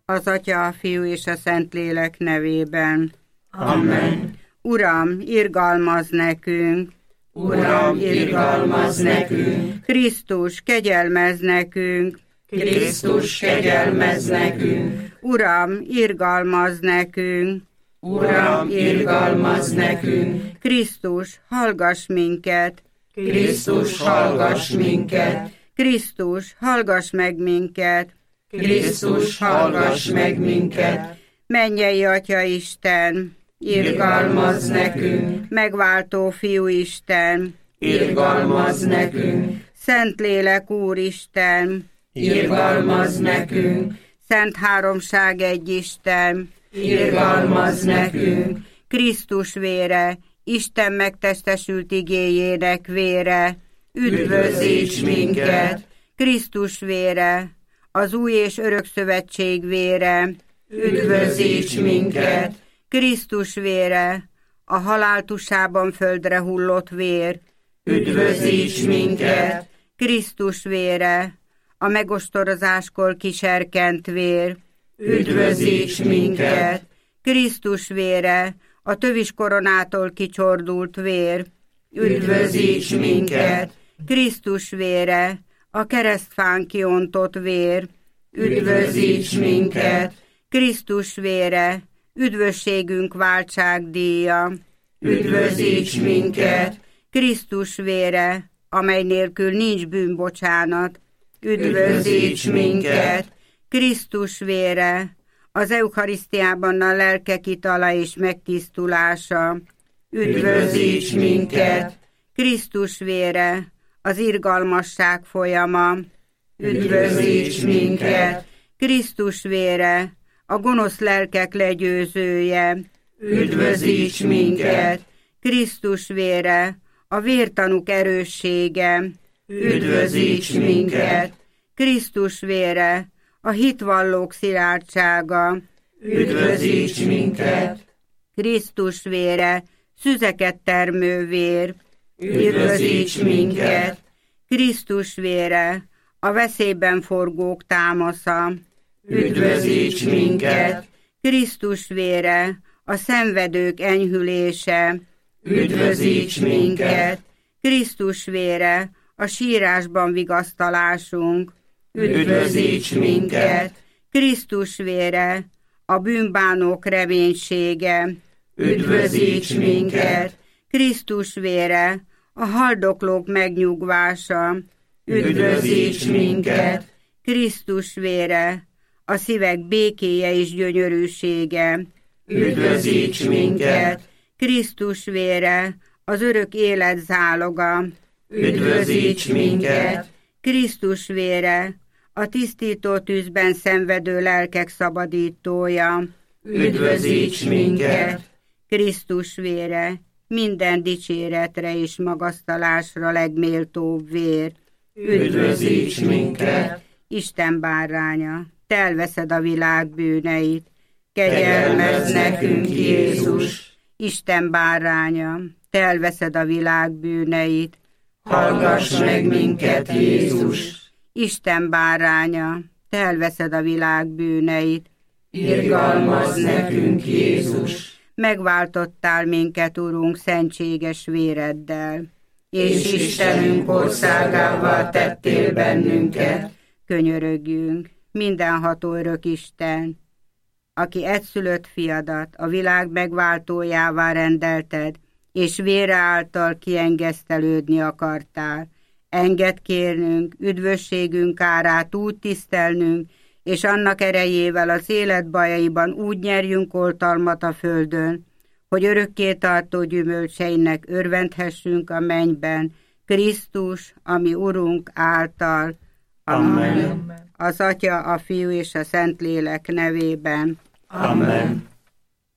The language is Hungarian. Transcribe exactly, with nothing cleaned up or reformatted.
Az Atya, a Fiú és a Szentlélek nevében. Amen. Uram, irgalmazz nekünk! Uram, irgalmazz nekünk! Krisztus, kegyelmezz nekünk! Krisztus, kegyelmezz nekünk! Uram, irgalmazz nekünk! Uram, irgalmazz nekünk! Krisztus, hallgass minket! Krisztus, hallgass minket! Krisztus, hallgass meg minket! Krisztus, hallgass meg minket! Mennyei Atya Isten! Irgalmazz nekünk! Megváltó Fiú Isten! Irgalmazz nekünk! Szentlélek Úristen! Irgalmazz nekünk! Szent Háromság egy Isten! Irgalmazz nekünk! Krisztus vére, Isten megtestesült igéjének vére, üdvözíts minket! Krisztus vére, az új és örök szövetség vére, üdvözíts minket! Krisztus vére, a halál tusában földre hullott vér, üdvözíts minket! Krisztus vére, a megostorozáskor kiserkent vér, üdvözíts minket! Krisztus vére, a tövis koronától kicsordult vér, üdvözíts minket! Krisztus vére, a keresztfán kiontott vér, üdvözíts minket! Krisztus vére, üdvösségünk váltságdíja, üdvözíts minket! Krisztus vére, amely nélkül nincs bűnbocsánat, üdvözíts minket! Krisztus vére, az eucharisztiában a lelkek itala és megtisztulása, üdvözíts minket! Krisztus vére, az irgalmasság folyama, üdvözíts minket! Krisztus vére, a gonosz lelkek legyőzője, üdvözíts minket! Krisztus vére, a vértanúk erőssége, üdvözíts minket! Krisztus vére, a hitvallók szilárdsága, üdvözíts minket! Krisztus vére, szüzeket termő vér, üdvözíts minket! Krisztus vére, a veszélyben forgók támasza, üdvözíts minket! Krisztus vére, a szenvedők enyhülése, üdvözíts minket! Krisztus vére, a sírásban vigasztalásunk, üdvözíts minket! Krisztus vére, a bűnbánók reménysége, üdvözíts minket! Krisztus vére, a haldoklók megnyugvása, üdvözíts minket! Krisztus vére, a szívek békéje és gyönyörűsége, üdvözíts minket! Krisztus vére, az örök élet záloga, üdvözíts minket! Krisztus vére, a tisztító tűzben szenvedő lelkek szabadítója, üdvözíts minket! Krisztus vére, minden dicséretre és magasztalásra legméltóbb vér, üdvözíts minket! Isten báránya, te elveszed a világ bűneit, kegyelmezz nekünk, Jézus! Isten báránya, te elveszed a világ bűneit, hallgass meg minket, Jézus! Isten báránya, te elveszed a világ bűneit, irgalmazz nekünk, Jézus! Megváltottál minket, Urunk, szentséges véreddel, és Istenünk országává tettél bennünket. Könyörögjünk, mindenható örök Isten, aki egyszülött fiadat a világ megváltójává rendelted, és vére által kiengesztelődni akartál. Engedd kérnünk, üdvösségünk árát úgy tisztelnünk, és annak erejével az élet bajaiban úgy nyerjünk oltalmat a földön, hogy örökké tartó gyümölcseinek örvendhessünk a mennyben, Krisztus, ami Urunk által. Amen. Az Atya, a Fiú és a Szentlélek nevében. Amen.